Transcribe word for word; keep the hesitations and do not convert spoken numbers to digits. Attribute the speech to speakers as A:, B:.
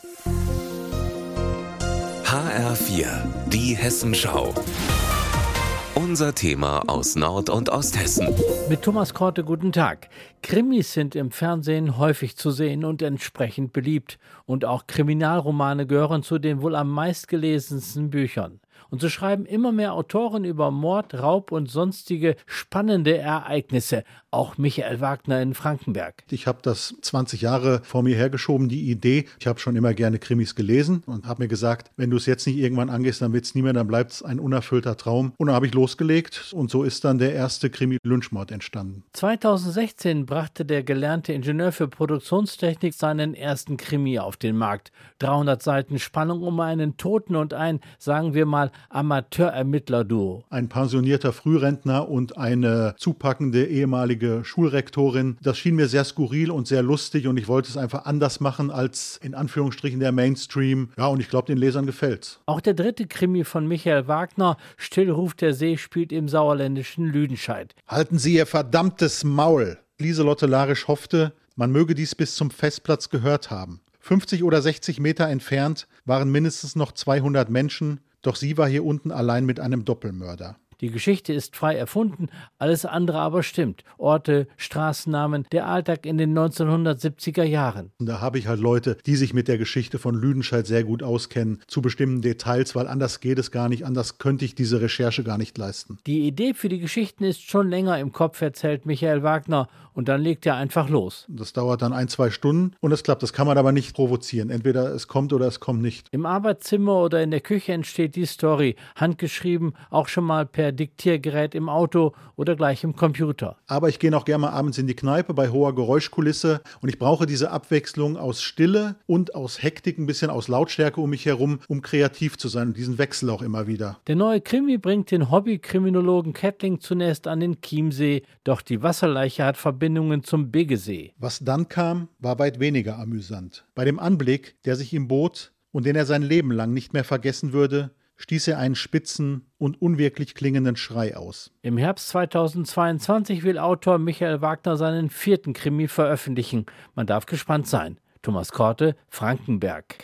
A: H R vier, die Hessenschau. Unser Thema aus Nord- und Osthessen.
B: Mit Thomas Korte, guten Tag. Krimis sind im Fernsehen häufig zu sehen und entsprechend beliebt. Und auch Kriminalromane gehören zu den wohl am meistgelesensten Büchern. Und so schreiben immer mehr Autoren über Mord, Raub und sonstige spannende Ereignisse. Auch Michael Wagner in Frankenberg.
C: Ich habe das zwanzig Jahre vor mir hergeschoben, die Idee. Ich habe schon immer gerne Krimis gelesen und habe mir gesagt, wenn du es jetzt nicht irgendwann angehst, dann wird es nie mehr, dann bleibt es ein unerfüllter Traum. Und dann habe ich losgelegt und so ist dann der erste Krimi Lynchmord entstanden.
B: zweitausendsechzehn brachte der gelernte Ingenieur für Produktionstechnik seinen ersten Krimi auf den Markt. dreihundert Seiten Spannung um einen Toten und ein, sagen wir mal, Amateurermittler-Duo.
C: Ein pensionierter Frührentner und eine zupackende ehemalige Schulrektorin. Das schien mir sehr skurril und sehr lustig und ich wollte es einfach anders machen als in Anführungsstrichen der Mainstream. Ja, und ich glaube, den Lesern gefällt's.
B: Auch der dritte Krimi von Michael Wagner, Still ruft der See, spielt im sauerländischen Lüdenscheid.
C: Halten Sie Ihr verdammtes Maul! Lieselotte Larisch hoffte, man möge dies bis zum Festplatz gehört haben. fünfzig oder sechzig Meter entfernt waren mindestens noch zweihundert Menschen, doch sie war hier unten allein mit einem Doppelmörder.
B: Die Geschichte ist frei erfunden, alles andere aber stimmt. Orte, Straßennamen, der Alltag in den neunzehnhundertsiebziger Jahren.
C: Und da habe ich halt Leute, die sich mit der Geschichte von Lüdenscheid sehr gut auskennen, zu bestimmten Details, weil anders geht es gar nicht, anders könnte ich diese Recherche gar nicht leisten.
B: Die Idee für die Geschichten ist schon länger im Kopf, erzählt Michael Wagner, und dann legt er einfach los.
C: Das dauert dann ein, zwei Stunden und es klappt. Das kann man aber nicht provozieren. Entweder es kommt oder es kommt nicht.
B: Im Arbeitszimmer oder in der Küche entsteht die Story, handgeschrieben, auch schon mal per Diktiergerät im Auto oder gleich im Computer.
C: Aber ich gehe auch gerne mal abends in die Kneipe bei hoher Geräuschkulisse und ich brauche diese Abwechslung aus Stille und aus Hektik, ein bisschen aus Lautstärke um mich herum, um kreativ zu sein und diesen Wechsel auch immer wieder.
B: Der neue Krimi bringt den Hobby-Kriminologen Kettling zunächst an den Chiemsee, doch die Wasserleiche hat Verbindungen zum Biggesee.
C: Was dann kam, war weit weniger amüsant. Bei dem Anblick, der sich ihm bot und den er sein Leben lang nicht mehr vergessen würde, stieß er einen spitzen und unwirklich klingenden Schrei aus.
B: Im Herbst zweitausendzweiundzwanzig will Autor Michael Wagner seinen vierten Krimi veröffentlichen. Man darf gespannt sein. Thomas Korte, Frankenberg.